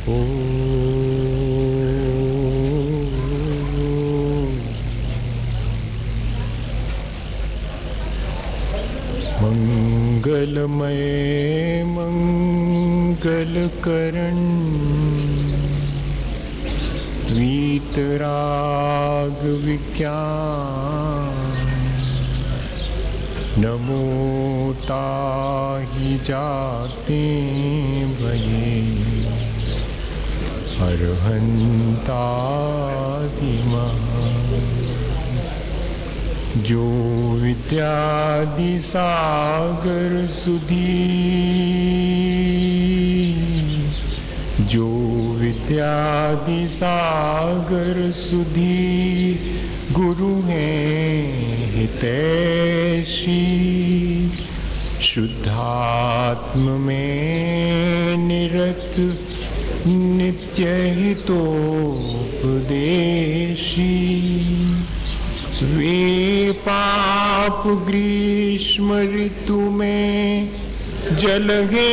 मंगलमय मंगलकरण वीतराग विज्ञान नमो ताहि जाते भये अर्हन्तादिमः जो विद्यादि सागर सुधी जो विद्यादि सागर सुधी गुरु हैं हितैषी शुद्धात्म में निरत नित्य हितोपदेशी वे पाप ग्रीष्म ऋतु में जलगे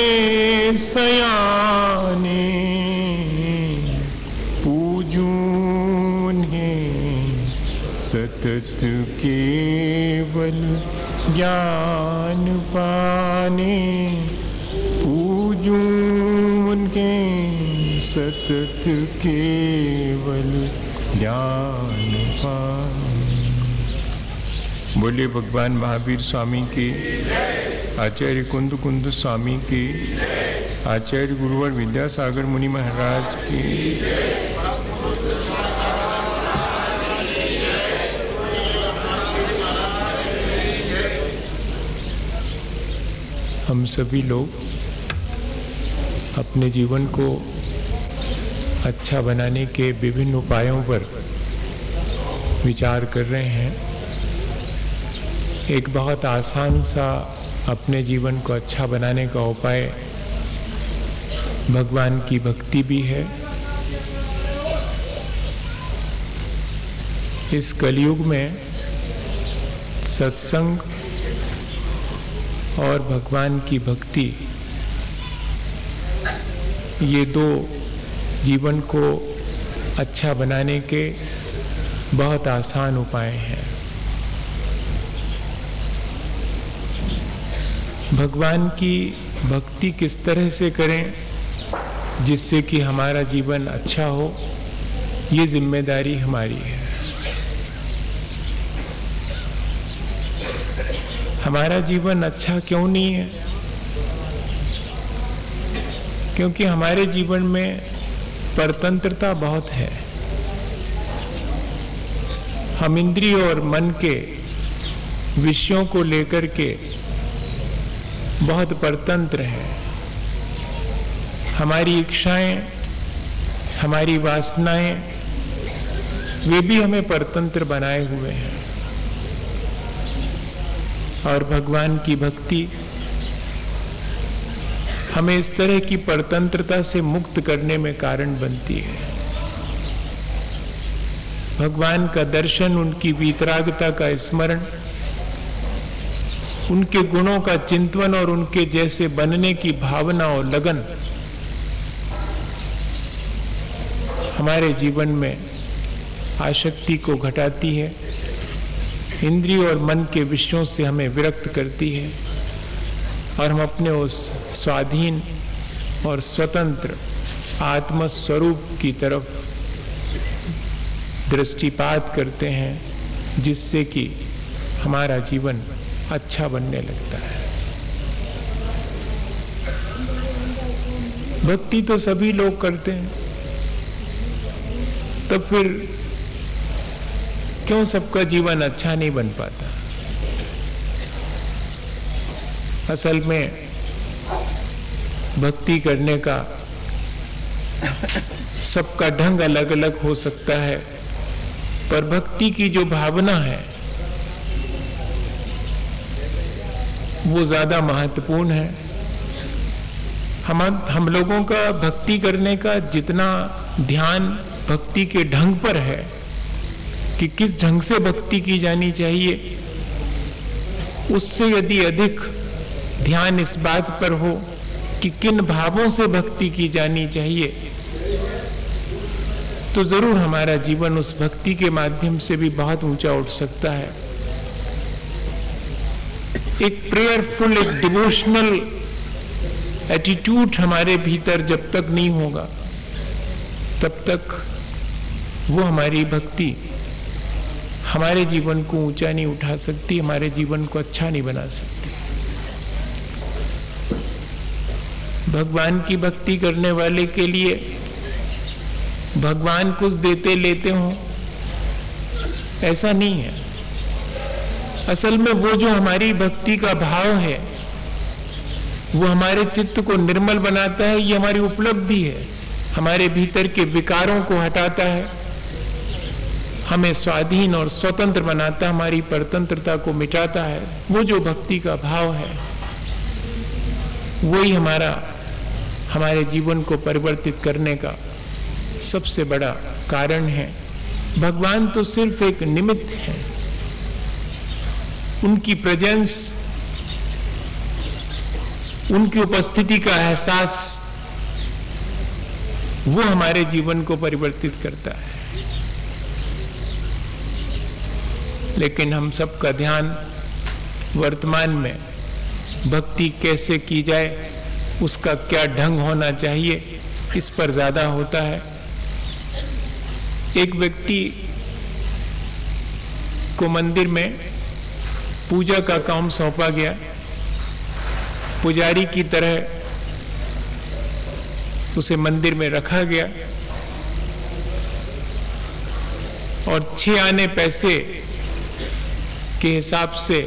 सयाने पूजून हैं सतत केवल ज्ञान पाने पूजून हैं सतत केवल ज्ञान पाने। बोलिए भगवान महावीर स्वामी की, आचार्य कुंद कुंद स्वामी की, आचार्य गुरुवर विद्यासागर मुनि महाराज की। हम सभी लोग अपने जीवन को अच्छा बनाने के विभिन्न उपायों पर विचार कर रहे हैं। एक बहुत आसान सा अपने जीवन को अच्छा बनाने का उपाय भगवान की भक्ति भी है। इस कलयुग में सत्संग और भगवान की भक्ति ये दो जीवन को अच्छा बनाने के बहुत आसान उपाय हैं। भगवान की भक्ति किस तरह से करें जिससे कि हमारा जीवन अच्छा हो, ये जिम्मेदारी हमारी है। हमारा जीवन अच्छा क्यों नहीं है? क्योंकि हमारे जीवन में परतंत्रता बहुत है। हम इंद्रिय और मन के विषयों को लेकर के बहुत परतंत्र हैं। हमारी इच्छाएं, हमारी वासनाएं, वे भी हमें परतंत्र बनाए हुए हैं। और भगवान की भक्ति हमें इस तरह की परतंत्रता से मुक्त करने में कारण बनती है। भगवान का दर्शन, उनकी वीतरागता का स्मरण, उनके गुणों का चिंतन और उनके जैसे बनने की भावना और लगन हमारे जीवन में आसक्ति को घटाती है, इंद्रिय और मन के विषयों से हमें विरक्त करती है और हम अपने उस स्वाधीन और स्वतंत्र आत्म स्वरूप की तरफ दृष्टिपात करते हैं, जिससे कि हमारा जीवन अच्छा बनने लगता है। भक्ति तो सभी लोग करते हैं, तो फिर क्यों सबका जीवन अच्छा नहीं बन पाता? असल में भक्ति करने का सबका ढंग अलग अलग हो सकता है, पर भक्ति की जो भावना है वो ज्यादा महत्वपूर्ण है। हम लोगों का भक्ति करने का जितना ध्यान भक्ति के ढंग पर है कि किस ढंग से भक्ति की जानी चाहिए, उससे यदि अधिक ध्यान इस बात पर हो कि किन भावों से भक्ति की जानी चाहिए, तो जरूर हमारा जीवन उस भक्ति के माध्यम से भी बहुत ऊंचा उठ सकता है। एक प्रेयरफुल, एक डिवोशनल एटीट्यूड हमारे भीतर जब तक नहीं होगा, तब तक वो हमारी भक्ति हमारे जीवन को ऊंचा नहीं उठा सकती, हमारे जीवन को अच्छा नहीं बना सकती। भगवान की भक्ति करने वाले के लिए भगवान कुछ देते लेते हों, ऐसा नहीं है। असल में वो जो हमारी भक्ति का भाव है, वो हमारे चित्त को निर्मल बनाता है, ये हमारी उपलब्धि है। हमारे भीतर के विकारों को हटाता है, हमें स्वाधीन और स्वतंत्र बनाता है, हमारी परतंत्रता को मिटाता है। वो जो भक्ति का भाव है, वही हमारे जीवन को परिवर्तित करने का सबसे बड़ा कारण है। भगवान तो सिर्फ एक निमित्त है। उनकी प्रेजेंस, उनकी उपस्थिति का एहसास, वो हमारे जीवन को परिवर्तित करता है। लेकिन हम सबका ध्यान वर्तमान में भक्ति कैसे की जाए, उसका क्या ढंग होना चाहिए, इस पर ज्यादा होता है। एक व्यक्ति को मंदिर में पूजा का काम सौंपा गया। पुजारी की तरह उसे मंदिर में रखा गया और 6 आने पैसे के हिसाब से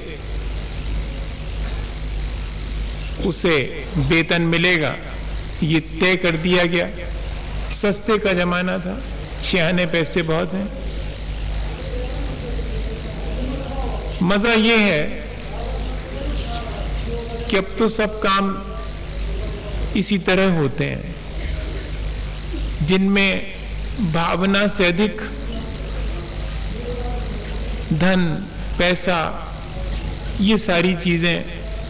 उसे वेतन मिलेगा, ये तय कर दिया गया। सस्ते का जमाना था, 6 आने पैसे बहुत हैं। मजा ये है कि अब तो सब काम इसी तरह होते हैं, जिनमें भावना से अधिक धन, पैसा, ये सारी चीजें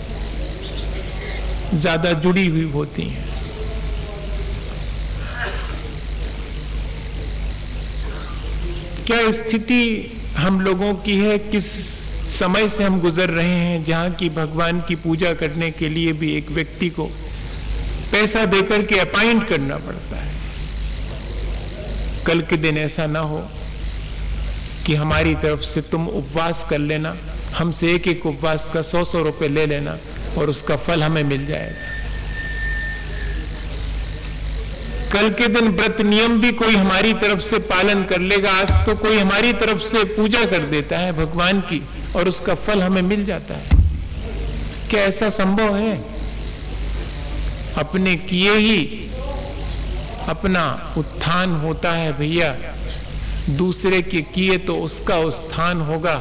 ज्यादा जुड़ी हुई होती हैं। क्या स्थिति हम लोगों की है, किस समय से हम गुजर रहे हैं, जहां की भगवान की पूजा करने के लिए भी एक व्यक्ति को पैसा देकर के अपॉइंट करना पड़ता है। कल के दिन ऐसा ना हो कि हमारी तरफ से तुम उपवास कर लेना, हमसे एक एक उपवास का 100-100 रुपए ले लेना और उसका फल हमें मिल जाएगा। कल के दिन व्रत नियम भी कोई हमारी तरफ से पालन कर लेगा। आज तो कोई हमारी तरफ से पूजा कर देता है भगवान की और उसका फल हमें मिल जाता है। क्या ऐसा संभव है? अपने किए ही अपना उत्थान होता है भैया, दूसरे के किए तो उसका उत्थान होगा।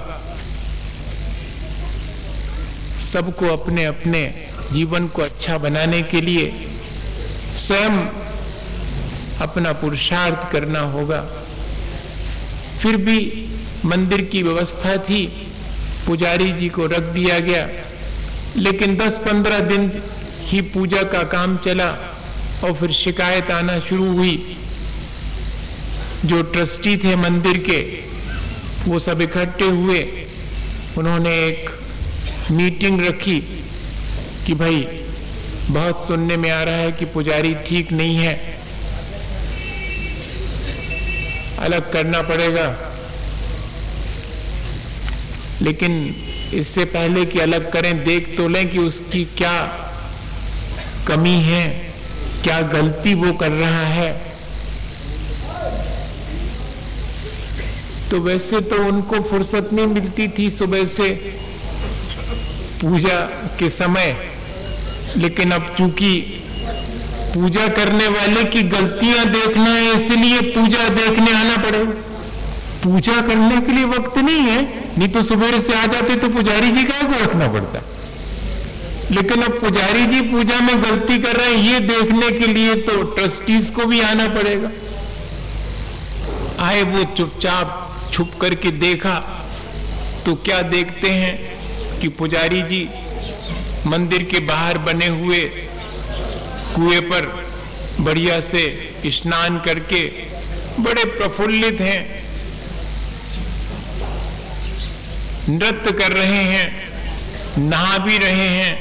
सबको अपने अपने जीवन को अच्छा बनाने के लिए स्वयं अपना पुरुषार्थ करना होगा। फिर भी मंदिर की व्यवस्था थी, पुजारी जी को रख दिया गया, लेकिन 10-15 दिन ही पूजा का काम चला और फिर शिकायत आना शुरू हुई। जो ट्रस्टी थे मंदिर के, वो सब इकट्ठे हुए, उन्होंने एक मीटिंग रखी कि भाई बहुत सुनने में आ रहा है कि पुजारी ठीक नहीं है, अलग करना पड़ेगा। लेकिन इससे पहले कि अलग करें, देख तो लें कि उसकी क्या कमी है, क्या गलती वो कर रहा है। तो वैसे तो उनको फुर्सत नहीं मिलती थी सुबह से पूजा के समय, लेकिन अब चूंकि पूजा करने वाले की गलतियां देखना है, इसलिए पूजा देखने आना पड़ेगा। पूजा करने के लिए वक्त नहीं है, नहीं तो सुबह से आ जाते तो पुजारी जी का को रखना पड़ता। लेकिन अब पुजारी जी पूजा में गलती कर रहे हैं, ये देखने के लिए तो ट्रस्टीज को भी आना पड़ेगा। आए वो चुपचाप छुप करके देखा तो क्या देखते हैं कि पुजारी जी मंदिर के बाहर बने हुए कुएं पर बढ़िया से स्नान करके बड़े प्रफुल्लित हैं, नृत्य कर रहे हैं, नहा भी रहे हैं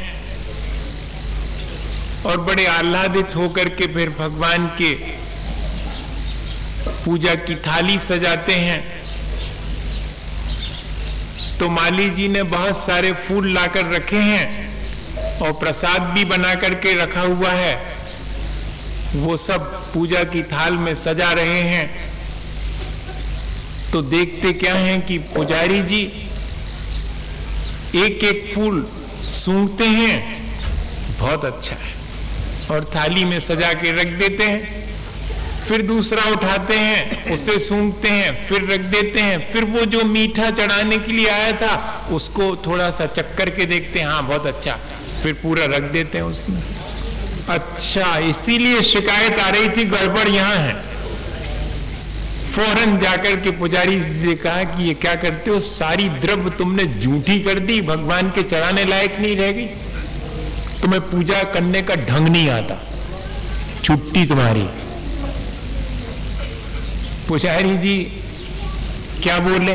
और बड़े आह्लादित होकर के फिर भगवान के पूजा की थाली सजाते हैं। तो माली जी ने बहुत सारे फूल लाकर रखे हैं और प्रसाद भी बना करके रखा हुआ है, वो सब पूजा की थाल में सजा रहे हैं। तो देखते क्या हैं कि पुजारी जी एक एक फूल सूंघते हैं, बहुत अच्छा है, और थाली में सजा के रख देते हैं। फिर दूसरा उठाते हैं, उसे सूंघते हैं, फिर रख देते हैं। फिर वो जो मीठा चढ़ाने के लिए आया था उसको थोड़ा सा चक्कर के देखते हैं, हाँ बहुत अच्छा, फिर पूरा रख देते हैं उसमें। अच्छा, इसीलिए शिकायत आ रही थी, गड़बड़ यहां है। फौरन जाकर के पुजारी से कहा कि ये क्या करते हो, सारी द्रव्य तुमने जूठी कर दी, भगवान के चढ़ाने लायक नहीं रह गई, तुम्हें पूजा करने का ढंग नहीं आता, छुट्टी तुम्हारी। पुजारी जी क्या बोले?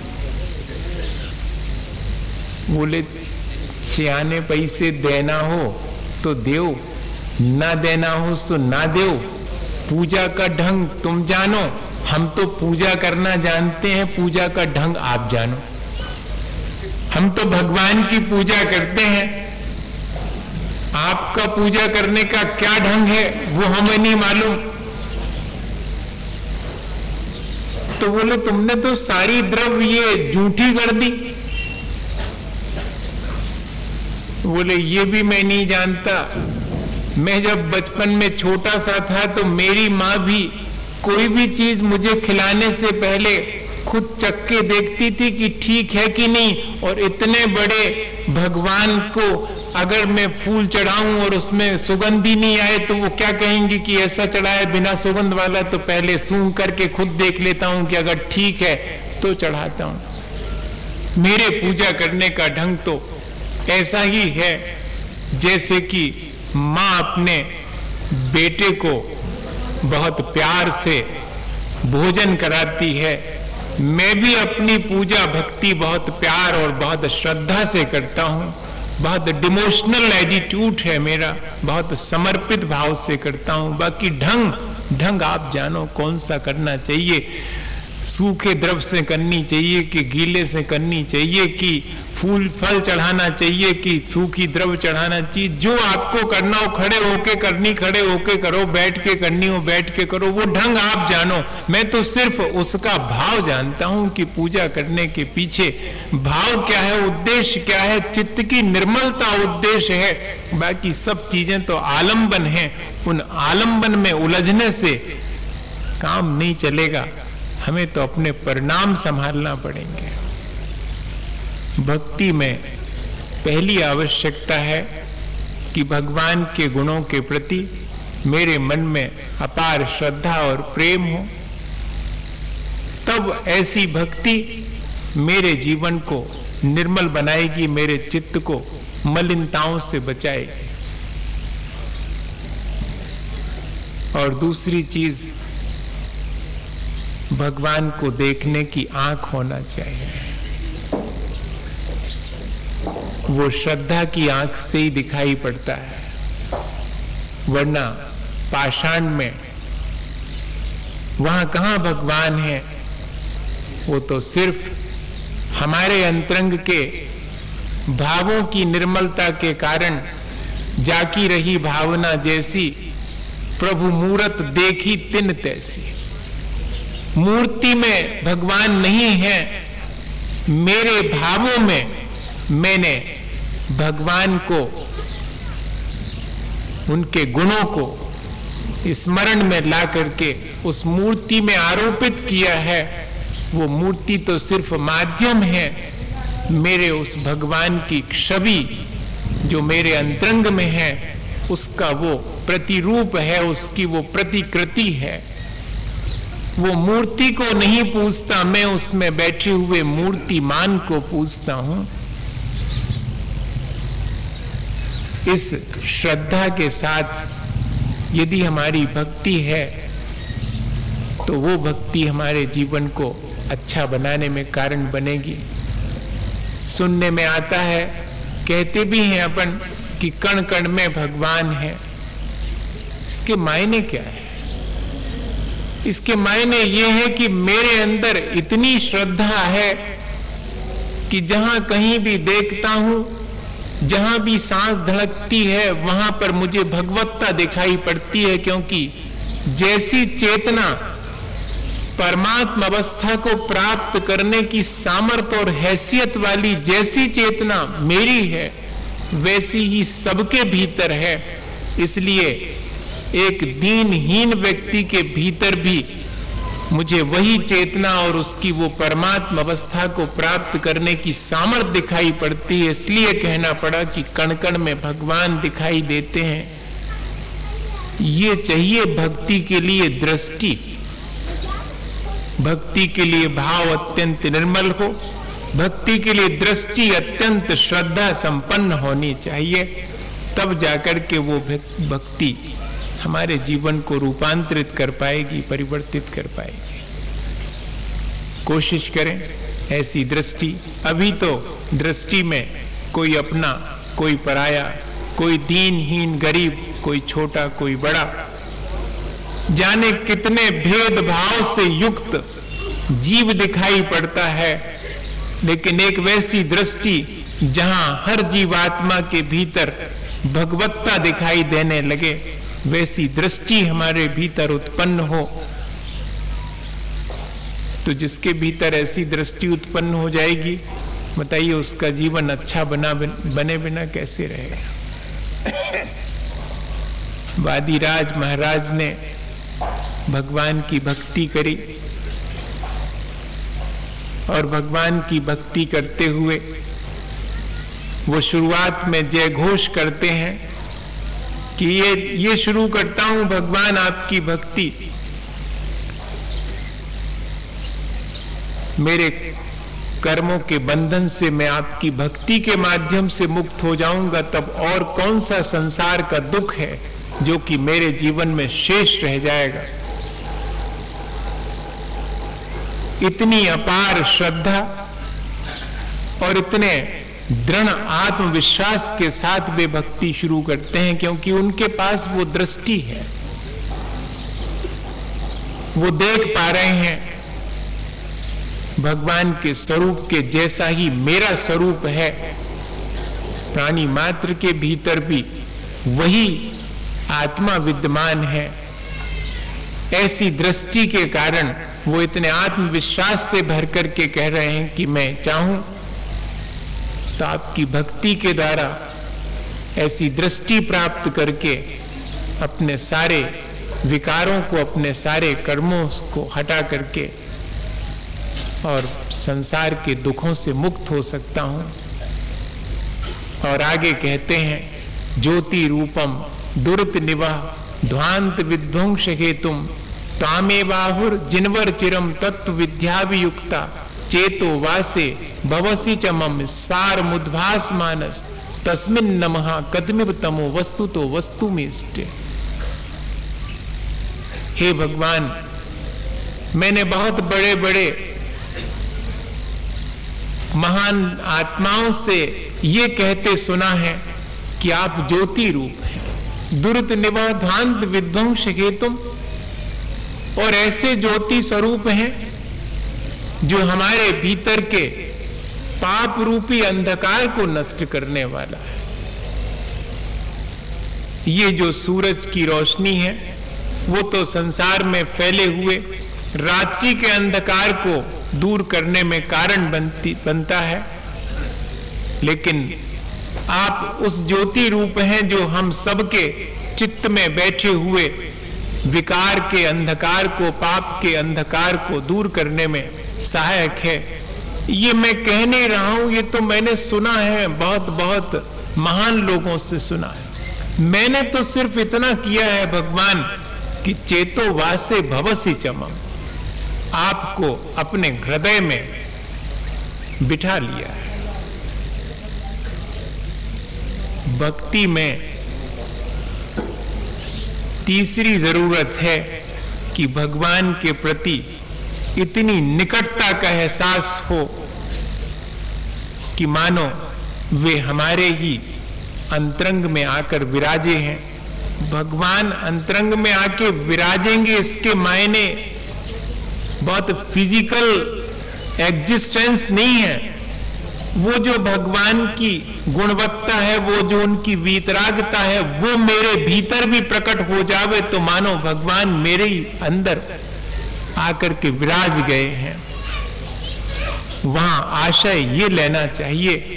बोले सियाने पैसे देना हो तो देओ, ना देना हो तो ना देओ, पूजा का ढंग तुम जानो, हम तो पूजा करना जानते हैं, पूजा का ढंग आप जानो। हम तो भगवान की पूजा करते हैं, आपका पूजा करने का क्या ढंग है वो हमें नहीं मालूम। तो बोले तुमने तो सारी द्रव्य ये झूठी कर दी। बोले ये भी मैं नहीं जानता, मैं जब बचपन में छोटा सा था तो मेरी मां भी कोई भी चीज मुझे खिलाने से पहले खुद चख के देखती थी कि ठीक है कि नहीं। और इतने बड़े भगवान को अगर मैं फूल चढ़ाऊं और उसमें सुगंध ही नहीं आए तो वो क्या कहेंगे कि ऐसा चढ़ाया बिना सुगंध वाला। तो पहले सूंघ करके खुद देख लेता हूं कि अगर ठीक है तो चढ़ाता हूं। मेरे पूजा करने का ढंग तो ऐसा ही है जैसे कि मां अपने बेटे को बहुत प्यार से भोजन कराती है, मैं भी अपनी पूजा भक्ति बहुत प्यार और बहुत श्रद्धा से करता हूं। बहुत डिवोशनल एटीट्यूड है मेरा, बहुत समर्पित भाव से करता हूं। बाकी ढंग आप जानो कौन सा करना चाहिए, सूखे द्रव्य से करनी चाहिए कि गीले से करनी चाहिए, कि फूल फल चढ़ाना चाहिए कि सूखी द्रव्य चढ़ाना चाहिए। जो आपको करना हो खड़े होके करनी खड़े होके करो, बैठ के करनी हो बैठ के करो, वो ढंग आप जानो। मैं तो सिर्फ उसका भाव जानता हूं कि पूजा करने के पीछे भाव क्या है, उद्देश्य क्या है, चित्त की निर्मलता उद्देश्य है। बाकी सब चीजें तो आलंबन है, उन आलंबन में उलझने से काम नहीं चलेगा। हमें तो अपने परिणाम संभालना पड़ेंगे। भक्ति में पहली आवश्यकता है कि भगवान के गुणों के प्रति मेरे मन में अपार श्रद्धा और प्रेम हो, तब ऐसी भक्ति मेरे जीवन को निर्मल बनाएगी, मेरे चित्त को मलिनताओं से बचाएगी। और दूसरी चीज, भगवान को देखने की आंख होना चाहिए। वो श्रद्धा की आंख से ही दिखाई पड़ता है, वरना पाषाण में वहां कहां भगवान है। वो तो सिर्फ हमारे अंतरंग के भावों की निर्मलता के कारण जाकी रही भावना जैसी, प्रभु मूरत देखी तिन तैसी। मूर्ति में भगवान नहीं है, मेरे भावों में मैंने भगवान को, उनके गुणों को स्मरण में ला करके उस मूर्ति में आरोपित किया है। वो मूर्ति तो सिर्फ माध्यम है, मेरे उस भगवान की छवि जो मेरे अंतरंग में है उसका वो प्रतिरूप है, उसकी वो प्रतिकृति है। वो मूर्ति को नहीं पूजता, मैं उसमें बैठे हुए मूर्तिमान को पूजता हूं। इस श्रद्धा के साथ यदि हमारी भक्ति है तो वो भक्ति हमारे जीवन को अच्छा बनाने में कारण बनेगी। सुनने में आता है, कहते भी हैं अपन कि कण कण में भगवान है। इसके मायने क्या है? इसके मायने ये है कि मेरे अंदर इतनी श्रद्धा है कि जहां कहीं भी देखता हूं, जहां भी सांस धड़कती है, वहां पर मुझे भगवत्ता दिखाई पड़ती है। क्योंकि जैसी चेतना परमात्मा अवस्था को प्राप्त करने की सामर्थ्य और हैसियत वाली जैसी चेतना मेरी है, वैसी ही सबके भीतर है। इसलिए एक दीनहीन व्यक्ति के भीतर भी मुझे वही चेतना और उसकी वो परमात्मा अवस्था को प्राप्त करने की सामर्थ्य दिखाई पड़ती है। इसलिए कहना पड़ा कि कण कण में भगवान दिखाई देते हैं। ये चाहिए भक्ति के लिए दृष्टि, भक्ति के लिए भाव अत्यंत निर्मल हो, भक्ति के लिए दृष्टि अत्यंत श्रद्धा संपन्न होनी चाहिए। तब जाकर के वो भक्ति हमारे जीवन को रूपांतरित कर पाएगी, परिवर्तित कर पाएगी। कोशिश करें ऐसी दृष्टि। अभी तो दृष्टि में कोई अपना, कोई पराया, कोई दीनहीन गरीब, कोई छोटा, कोई बड़ा, जाने कितने भेदभाव से युक्त जीव दिखाई पड़ता है। लेकिन एक वैसी दृष्टि जहां हर जीवात्मा के भीतर भगवत्ता दिखाई देने लगे, वैसी दृष्टि हमारे भीतर उत्पन्न हो, तो जिसके भीतर ऐसी दृष्टि उत्पन्न हो जाएगी, बताइए उसका जीवन अच्छा बने बिना कैसे रहेगा। वादिराज महाराज ने भगवान की भक्ति करी और भगवान की भक्ति करते हुए वो शुरुआत में जय घोष करते हैं कि ये शुरू करता हूं भगवान आपकी भक्ति, मेरे कर्मों के बंधन से मैं आपकी भक्ति के माध्यम से मुक्त हो जाऊंगा, तब और कौन सा संसार का दुख है जो कि मेरे जीवन में शेष रह जाएगा। इतनी अपार श्रद्धा और इतने दृढ़ आत्मविश्वास के साथ वे भक्ति शुरू करते हैं, क्योंकि उनके पास वो दृष्टि है। वो देख पा रहे हैं भगवान के स्वरूप के जैसा ही मेरा स्वरूप है, प्राणी मात्र के भीतर भी वही आत्मा विद्यमान है। ऐसी दृष्टि के कारण वो इतने आत्मविश्वास से भर करके कह रहे हैं कि मैं चाहूं तो आपकी भक्ति के द्वारा ऐसी दृष्टि प्राप्त करके अपने सारे विकारों को, अपने सारे कर्मों को हटा करके और संसार के दुखों से मुक्त हो सकता हूं। और आगे कहते हैं, ज्योति रूपम दुरित निवाह ध्वांत विध्वंस हेतुम तामेवाहुर जिनवर चिरम तत्व विद्याभियुक्ता चेतो वासे भवसी च मम स्वार मुद्भास मानस तस्मिन् नमः कदमिव तमो वस्तु तो वस्तु में इष्टे। हे भगवान, मैंने बहुत बड़े बड़े महान आत्माओं से ये कहते सुना है कि आप ज्योति रूप हैं, दुरित निवाधांत विध्वंस हेतुम, और ऐसे ज्योति स्वरूप हैं जो हमारे भीतर के पाप रूपी अंधकार को नष्ट करने वाला है। ये जो सूरज की रोशनी है वो तो संसार में फैले हुए रात्रि के अंधकार को दूर करने में कारण बनता है, लेकिन आप उस ज्योति रूप हैं जो हम सबके चित्त में बैठे हुए विकार के अंधकार को, पाप के अंधकार को दूर करने में सहायक है। ये मैं कह नहीं रहा हूं, ये तो मैंने सुना है, बहुत बहुत महान लोगों से सुना है। मैंने तो सिर्फ इतना किया है भगवान कि चेतो वासे भवसी चमम, आपको अपने हृदय में बिठा लिया है। भक्ति में तीसरी जरूरत है कि भगवान के प्रति इतनी निकटता का एहसास हो कि मानो वे हमारे ही अंतरंग में आकर विराजे हैं। भगवान अंतरंग में आके विराजेंगे, इसके मायने बहुत फिजिकल एग्जिस्टेंस नहीं है। वो जो भगवान की गुणवत्ता है, वो जो उनकी वीतरागता है, वो मेरे भीतर भी प्रकट हो जावे तो मानो भगवान मेरे ही अंदर आकर के विराज गए हैं। वहां आशय ये लेना चाहिए।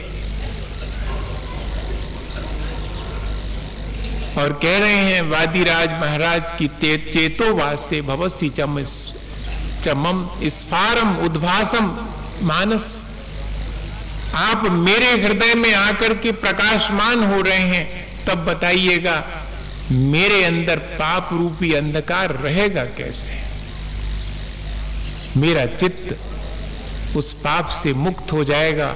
और कह रहे हैं वादिराज महाराज की चेतो वासे भवसी चमम स्फारम उद्भासम मानस। आप मेरे हृदय में आकर के प्रकाशमान हो रहे हैं, तब बताइएगा मेरे अंदर पाप रूपी अंधकार रहेगा कैसे? मेरा चित्त उस पाप से मुक्त हो जाएगा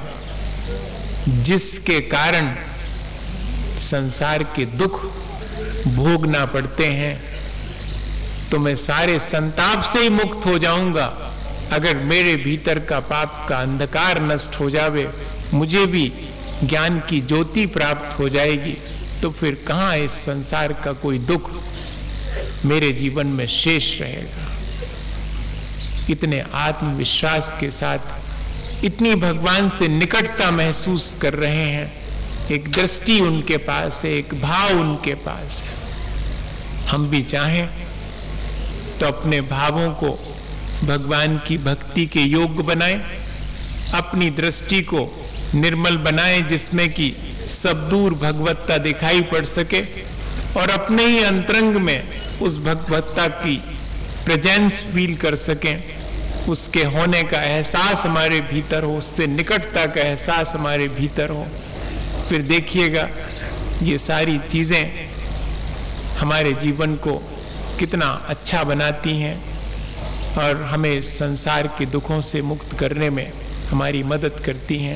जिसके कारण संसार के दुख भोगना पड़ते हैं। तो मैं सारे संताप से ही मुक्त हो जाऊंगा अगर मेरे भीतर का पाप का अंधकार नष्ट हो जावे, मुझे भी ज्ञान की ज्योति प्राप्त हो जाएगी। तो फिर कहां इस संसार का कोई दुख मेरे जीवन में शेष रहेगा। इतने आत्मविश्वास के साथ इतनी भगवान से निकटता महसूस कर रहे हैं। एक दृष्टि उनके पास है, एक भाव उनके पास है। हम भी चाहें तो अपने भावों को भगवान की भक्ति के योग्य बनाएं, अपनी दृष्टि को निर्मल बनाएं जिसमें कि सब दूर भगवत्ता दिखाई पड़ सके, और अपने ही अंतरंग में उस भगवत्ता की प्रेजेंस फील कर सकें, उसके होने का एहसास हमारे भीतर हो, उससे निकटता का एहसास हमारे भीतर हो। फिर देखिएगा ये सारी चीजें हमारे जीवन को कितना अच्छा बनाती हैं और हमें संसार के दुखों से मुक्त करने में हमारी मदद करती हैं।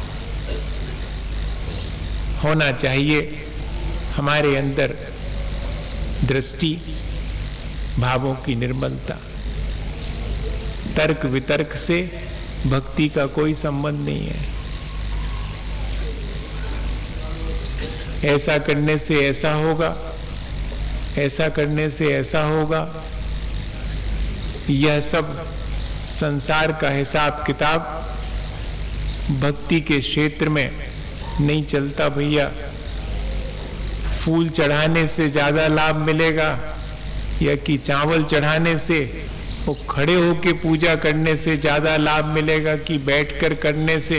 होना चाहिए हमारे अंदर दृष्टि, भावों की निर्मलता। तर्क वितर्क से भक्ति का कोई संबंध नहीं है। ऐसा करने से ऐसा होगा, ऐसा करने से ऐसा होगा, यह सब संसार का हिसाब किताब भक्ति के क्षेत्र में नहीं चलता भैया। फूल चढ़ाने से ज्यादा लाभ मिलेगा या कि चावल चढ़ाने से, वो खड़े होके पूजा करने से ज्यादा लाभ मिलेगा कि बैठकर करने से?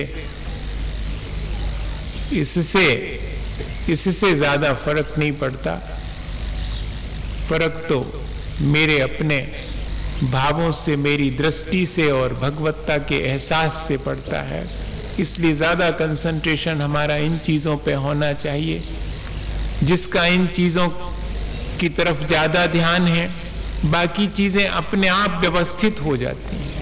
इससे ज्यादा फर्क नहीं पड़ता। फर्क तो मेरे अपने भावों से, मेरी दृष्टि से और भगवत्ता के एहसास से पड़ता है। इसलिए ज्यादा कंसंट्रेशन हमारा इन चीजों पे होना चाहिए। जिसका इन चीजों की तरफ ज्यादा ध्यान है, बाकी चीजें अपने आप व्यवस्थित हो जाती हैं।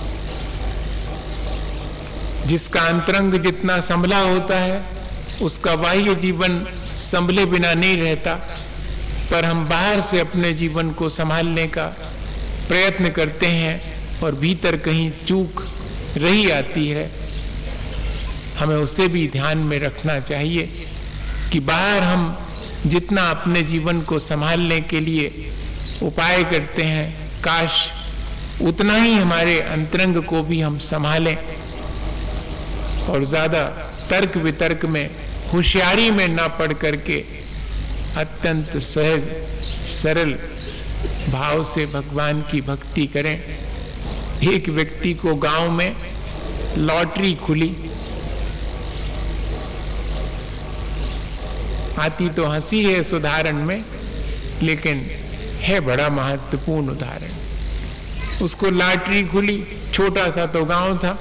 जिसका अंतरंग जितना संभला होता है, उसका बाह्य जीवन संभले बिना नहीं रहता। पर हम बाहर से अपने जीवन को संभालने का प्रयत्न करते हैं और भीतर कहीं चूक रही आती है। हमें उसे भी ध्यान में रखना चाहिए कि बाहर हम जितना अपने जीवन को संभालने के लिए उपाय करते हैं, काश उतना ही हमारे अंतरंग को भी हम संभालें और ज्यादा तर्क वितर्क में, होशियारी में ना पड़ करके अत्यंत सहज सरल भाव से भगवान की भक्ति करें। एक व्यक्ति को गांव में लॉटरी खुली। आती तो हंसी है इस उदाहरण में, लेकिन है बड़ा महत्वपूर्ण उदाहरण। उसको लॉटरी खुली, छोटा सा तो गांव था,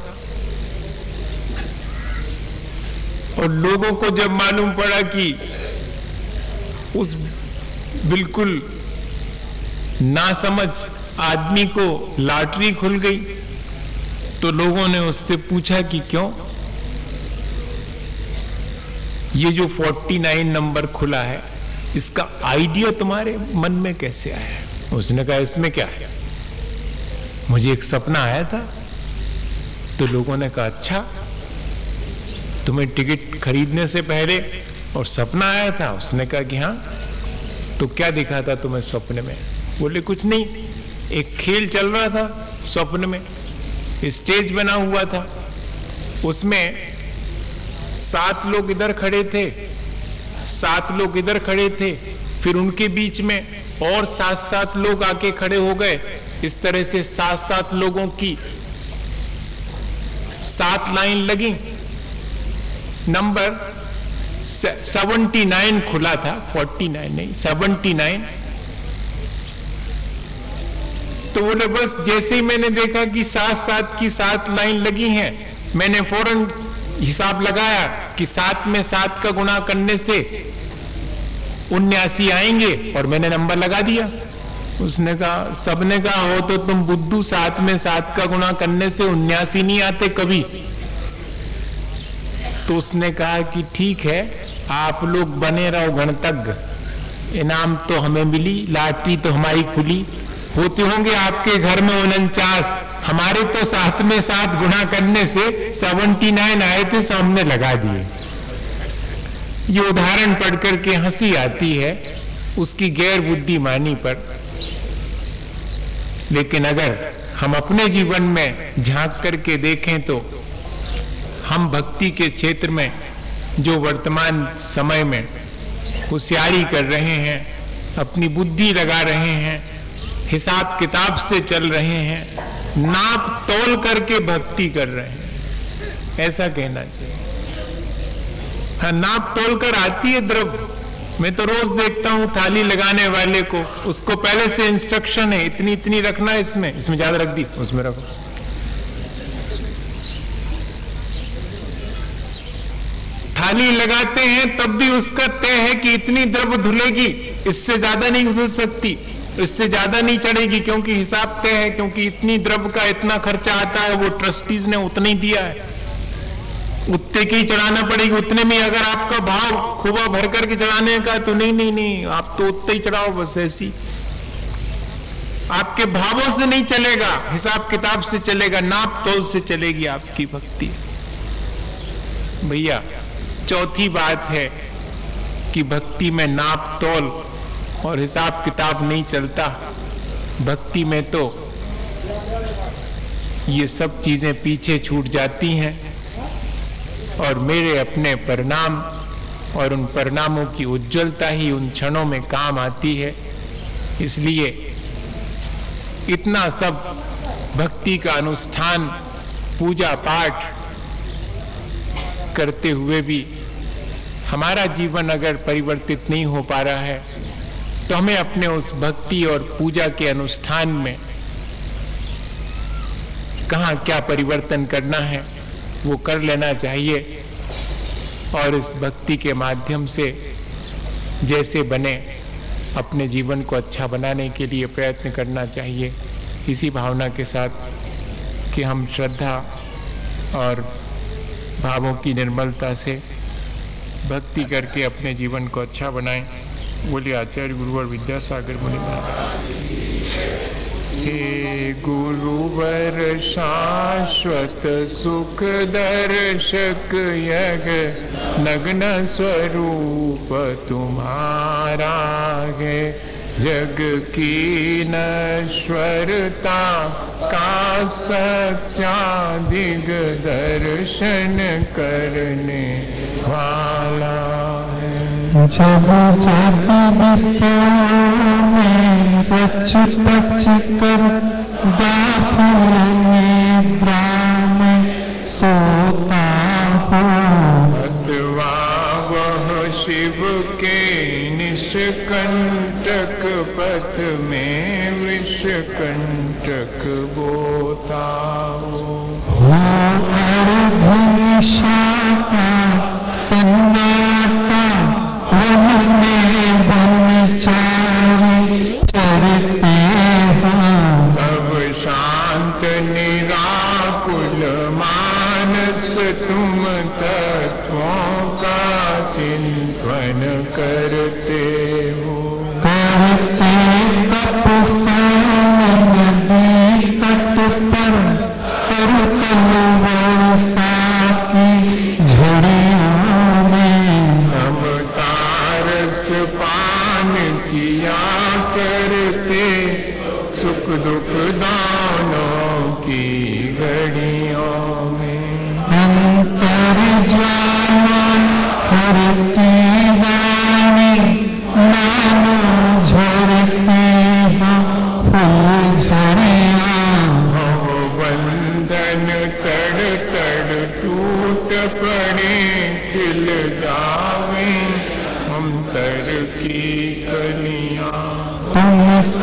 और लोगों को जब मालूम पड़ा कि उस बिल्कुल नासमझ आदमी को लॉटरी खुल गई, तो लोगों ने उससे पूछा कि क्यों, ये जो 49 नंबर खुला है, इसका आइडिया तुम्हारे मन में कैसे आया? उसने कहा इसमें क्या है, मुझे एक सपना आया था। तो लोगों ने कहा अच्छा, तुम्हें टिकट खरीदने से पहले और सपना आया था? उसने कहा कि हाँ। तो क्या दिखा था तुम्हें स्वप्न में? बोले कुछ नहीं, एक खेल चल रहा था स्वप्न में, स्टेज बना हुआ था, उसमें 7 लोग इधर खड़े थे, 7 लोग इधर खड़े थे, फिर उनके बीच में और 7 लोग आके खड़े हो गए। इस तरह से 7 लोगों की 7 लाइन लगी। नंबर 79 खुला था, 49 नहीं, 79। तो बोले बस जैसे ही मैंने देखा कि 7 की 7 लाइन लगी हैं, मैंने फौरन हिसाब लगाया कि 7 में 7 का गुणा करने से 79 आएंगे, और मैंने नंबर लगा दिया। उसने कहा, सबने कहा हो तो तुम बुद्धू, 7 में 7 का गुणा करने से 79 नहीं आते कभी। तो उसने कहा कि ठीक है, आप लोग बने रहो गणतज्ञ, इनाम तो हमें मिली, लॉटरी तो हमारी खुली, होते होंगे आपके घर में 49, हमारे तो 7 में 7 गुणा करने से 79 आए थे, सो हमने लगा दिए। ये उदाहरण पढ़ करके हंसी आती है उसकी गैर बुद्धिमानी पर, लेकिन अगर हम अपने जीवन में झांक करके देखें तो हम भक्ति के क्षेत्र में जो वर्तमान समय में होशियारी कर रहे हैं, अपनी बुद्धि लगा रहे हैं, हिसाब किताब से चल रहे हैं, नाप तोल करके भक्ति कर रहे हैं, ऐसा कहना चाहिए। हाँ, नाप तोल कर आती है द्रव्य। मैं तो रोज देखता हूं थाली लगाने वाले को, उसको पहले से इंस्ट्रक्शन है, इतनी इतनी रखना है, इसमें ज्यादा रख दी, उसमें रखो। थाली लगाते हैं तब भी उसका तय है कि इतनी द्रव्य धुलेगी, इससे ज्यादा नहीं धुल सकती, इससे ज्यादा नहीं चढ़ेगी, क्योंकि हिसाब तय है, क्योंकि इतनी द्रव्य का इतना खर्चा आता है, वो ट्रस्टीज ने उतना ही दिया है, उतने की चढ़ाना पड़ेगी। उतने में अगर आपका भाव खुबा भर करके चढ़ाने का, तो नहीं नहीं नहीं, आप तो उतने ही चढ़ाओ, बस ऐसी। आपके भावों से नहीं चलेगा, हिसाब किताब से चलेगा, नाप तोल से चलेगी आपकी भक्ति। भैया, चौथी बात है कि भक्ति में नाप तोल और हिसाब किताब नहीं चलता। भक्ति में तो ये सब चीजें पीछे छूट जाती हैं, और मेरे अपने परिणाम और उन परिणामों की उज्जवलता ही उन क्षणों में काम आती है। इसलिए इतना सब भक्ति का अनुष्ठान, पूजा पाठ करते हुए भी हमारा जीवन अगर परिवर्तित नहीं हो पा रहा है, तो हमें अपने उस भक्ति और पूजा के अनुष्ठान में कहाँ क्या परिवर्तन करना है वो कर लेना चाहिए, और इस भक्ति के माध्यम से जैसे बने अपने जीवन को अच्छा बनाने के लिए प्रयत्न करना चाहिए, इसी भावना के साथ कि हम श्रद्धा और भावों की निर्मलता से भक्ति करके अपने जीवन को अच्छा बनाएं। बोलिए आचार्य गुरुवर विद्यासागर मुनि महाराज। हे गुरुवर शाश्वत सुख दर्शक यग नग्न स्वरूप तुम्हारा है, जग की नश्वरता का सच्चा दिग दर्शन करने वाला है। जब जग में रच पच कर दाखिल निद्रा में सोता हो, अथवा वह शिव के निष्कंटक पथ में विषकंटक बोता हो। अर्धनिशा का सन्नाटा वन में वनचारी चरते हैं, तब शांत निराकुल मानस तुम तत्वों का चिंतन करते हो। करते तप सुख दुख दोनों की घड़ियों में। अंतर ज्वाला करती वाणी मानो झरती हो फूल झड़ियाँ। बंधन तड़ तड़ टूट पड़े खिल जावे ममतर की कलियाँ। तुम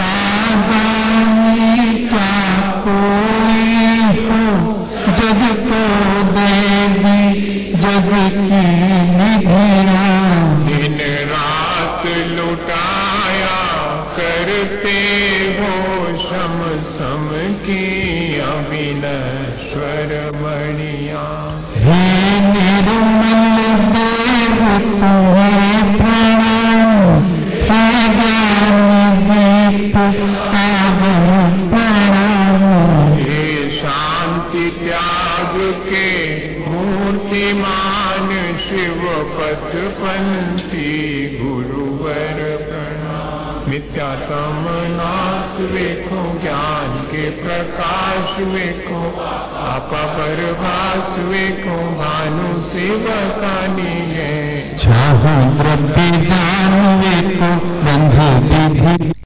सागामी क्या कोई हो जग को देगी जग की निधियाँ। दिन रात लुटाया करते हो शम सम की अविनश्वर मणियाँ। हे निर्मल देव तुम्हें प्रणाम, हे ज्ञान दीप आगम प्रणाम। हे शांति त्याग के मूर्तिमान शिव पथ पंथी गुरुवर प्रणाम। मिथ्यात्म नाश वेखो ज्ञान के प्रकाश वेखो आपा परभास वेखो भानु सेवकानी है। चाहो द्रव्य जान वेखो बंध विधि